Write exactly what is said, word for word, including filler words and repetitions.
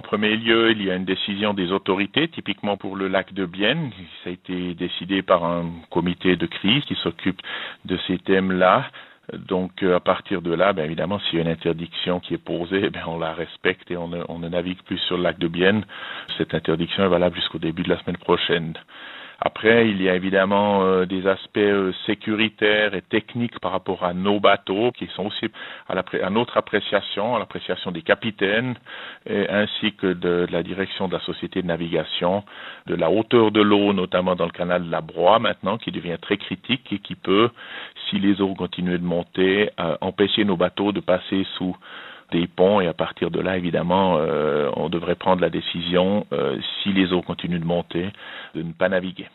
premier lieu, il y a une décision des autorités, typiquement pour le lac de Bienne. Ça a été décidé par un comité de crise qui s'occupe de ces thèmes-là. Donc, à partir de là, bien évidemment, s'il y a une interdiction qui est posée, bien, on la respecte et on ne, on ne navigue plus sur le lac de Bienne. Cette interdiction est valable jusqu'au début de la semaine prochaine. Après, il y a évidemment euh, des aspects euh, sécuritaires et techniques par rapport à nos bateaux qui sont aussi à, à notre appréciation, à l'appréciation des capitaines, et, ainsi que de, de la direction de la société de navigation, de la hauteur de l'eau, notamment dans le canal de la Broye maintenant, qui devient très critique et qui peut, si les eaux continuent de monter, euh, empêcher nos bateaux de passer sous des ponts, et à partir de là, évidemment, euh, on devrait prendre la décision, euh, si les eaux continuent de monter, de ne pas naviguer.